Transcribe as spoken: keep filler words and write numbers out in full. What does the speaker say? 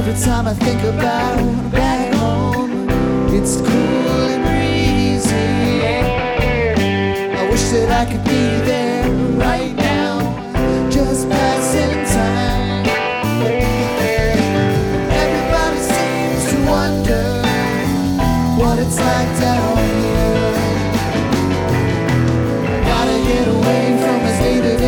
Every time I think about back home, it's cool and breezy. I wish that I could be there right now, just passing time. Everybody seems to wonder what it's like down here.